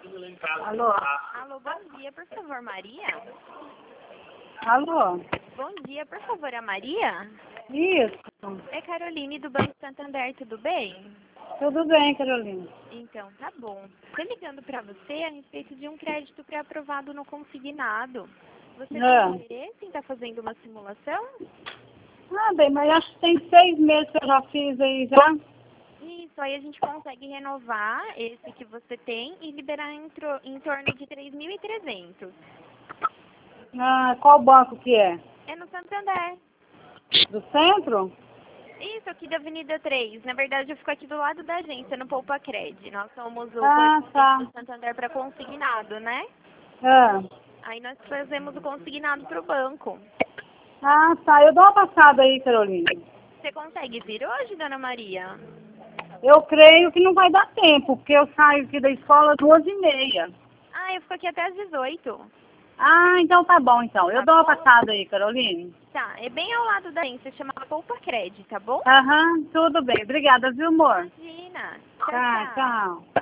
Alô? Alô, bom dia, por favor, Maria? Alô? Bom dia, por favor, a Maria? Isso. É Caroline do Banco Santander, tudo bem? Tudo bem, Carolina. Então, tá bom. Tô ligando pra você a respeito de um crédito pré-aprovado no consignado. Você tem interesse em estar fazendo uma simulação? Ah, bem, mas acho que tem 6 meses que eu já fiz aí já. Isso, aí a gente consegue renovar esse que você tem e liberar em torno de 3.300. Ah, qual banco que é? É no Santander. Do centro? Isso, aqui da Avenida 3. Na verdade, eu fico aqui do lado da agência, no Poupa Cred. Nós somos o Ah, correspondente tá. do Santander para consignado, né? Ah. Aí nós fazemos o consignado para o banco. Ah, tá. Eu dou uma passada aí, Carolina. Você consegue vir hoje, dona Maria? Eu creio que não vai dar tempo, porque eu saio aqui da escola às 2h30. Ah, eu fico aqui até às 18. Ah, então tá bom, então. Eu Tá dou uma bom? passada aí, Carolina. Tá, é bem ao lado da agência, chama Poupa Cred, tá bom? Aham, tudo bem. Obrigada, viu, amor? Imagina. Tchau, Tá, tchau. tchau.